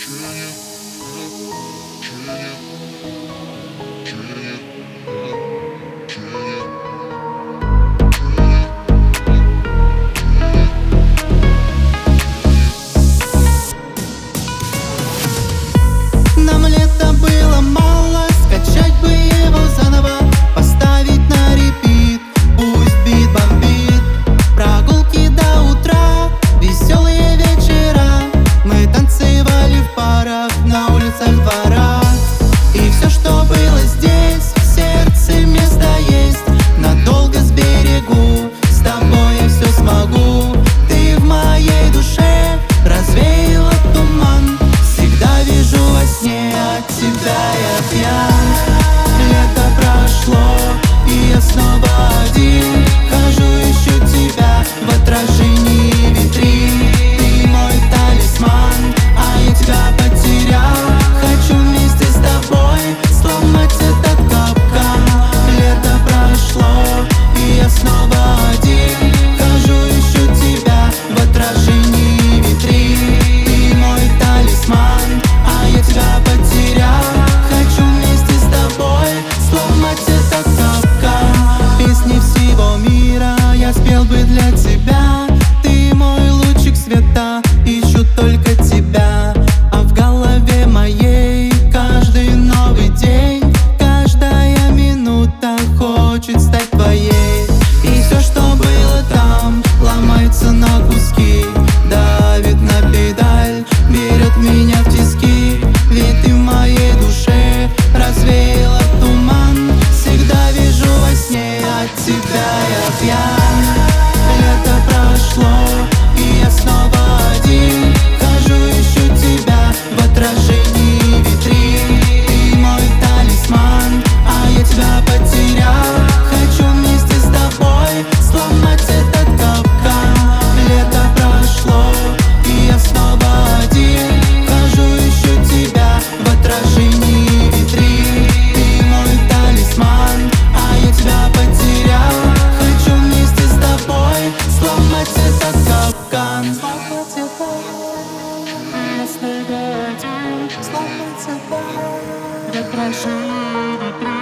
Нам лета было мало, скачать бы его заново, поставить на репит. Пусть бит бомбит, прогулки до утра, веселые вечера. Мы танцевали в парах, на улицах, дворах. И все, что было здесь, в сердце место есть. Надолго сберегу, с тобой я все смогу. Ты в моей душе развеяла туман. Всегда вижу во сне от тебя я пьян. Лето прошло, и я снова один. Хожу, ищу тебя в отражении витрин. Ты мой талисман, а я тебя потерял. Хочу вместе с тобой сломать этот капкан. Лето прошло, и я снова один. Хожу, ищу тебя в отражении витрин. Ты мой талисман, а я тебя потерял. Хочу вместе с тобой сломать этот капкан. Песни всего мира я спел бы для тебя. Ты мой лучик света, ищу только тебя. А в голове моей каждый новый день, каждая минута хочет стать твоей. И все, что было там, ломается на куски. Давит на педаль, берет меня в тиски. Ведь ты в моей душе развеяла туман. Всегда вижу во сне от тебя я пьян. Лето прошло, и я снова один. Хожу, ищу тебя в отражении витрин. Ты мой талисман, а я тебя потерял. Хочу вместе с тобой сломать этот капкан. Лето прошло, и я снова один. Хожу, ищу тебя в отражении витрин. Ты мой талисман, а я тебя потерял. Хочу вместе с тобой сломать этот капкан. Сломать это, если я один. Сломать это, в отражении витрин.